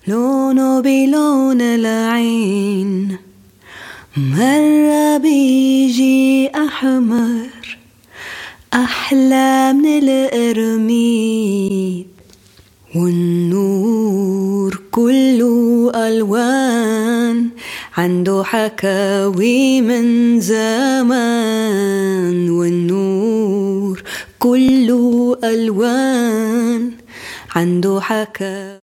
لونه بلون العين، مرة بيجي أحمر أحلى من القرميد، والنور كله ألوان عنده حكاوي من زمان، والنور كله ألوان عنده حكاوي.